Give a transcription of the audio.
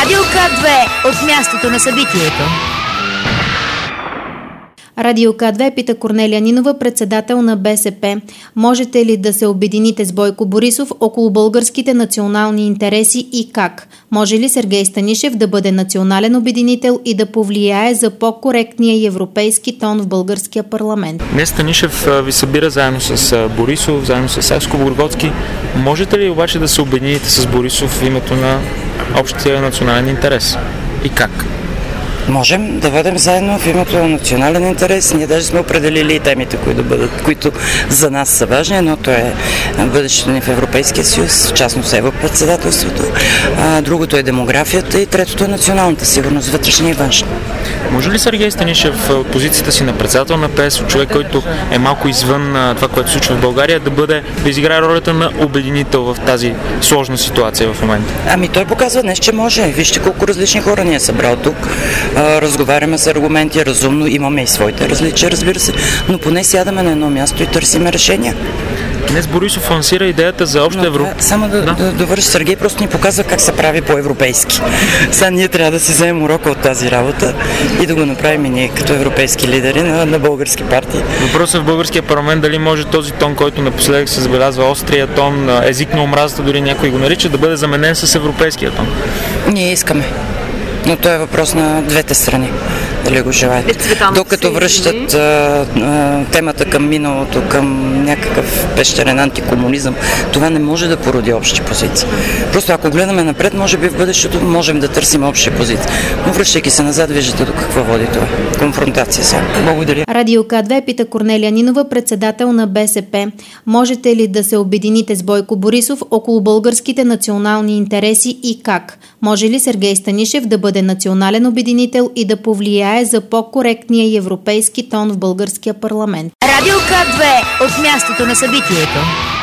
Радио К2 от мястото на събитието. Радио К2 пита Корнелия Нинова, председател на БСП. Можете ли да се обедините с Бойко Борисов около българските национални интереси и как? Може ли Сергей Станишев да бъде национален обединител и да повлияе за по-коректния и европейски тон в българския парламент? Днес Станишев ви събира заедно с Борисов, заедно с Сакскобургготски. Можете ли обаче да се обедините с Борисов в името на общия национален интерес? И как? Можем да бъдем заедно в името на национален интерес. Ние даже сме определили и темите, които за нас са важни. Едното е бъдещето ни в Европейския съюз, в частност европредседателството. Другото е демографията и третото е националната сигурност, вътрешна и външна. Може ли Сергей Станишев от позицията си на председател на ПС, от човек, който е малко извън това, което се случва в България, да изиграе ролята на обединител в тази сложна ситуация в момента? Той показва днес, че може. Вижте колко различни хора ни е събрал тук. Разговаряме с аргументи разумно, имаме и своите различия, разбира се, но поне сядаме на едно място и търсиме решения. Днес Борисов лансира идеята за обща Европа. Само да довърши, Сергей просто ни показва как се прави по-европейски. Сега ние трябва да си вземем урока от тази работа и да го направим и ние като европейски лидери на български партии. Въпросът е в българския парламент дали може този тон, който напоследък се забелязва, острия тон, език на омразата, дори някой го нарича, да бъде заменен с европейския тон. Ние искаме. Но това е въпрос на двете страни, дали го желаят. Докато връщат темата към миналото, към някакъв пещерен антикомунизъм, това не може да породи общи позиции. Просто ако гледаме напред, може би в бъдещето можем да търсим общи позиции. Но връщайки се назад, виждате до какво води това. Конфронтация сега. Благодаря. Радио К2 пита Корнелия Нинова, председател на БСП. Можете ли да се обедините с Бойко Борисов около българските национални интереси и как? Може ли Сергей Станишев да бъде национален обединител и да повлияе за по-коректния и европейски тон в българския парламент? Радио К2 от мястото на събитието.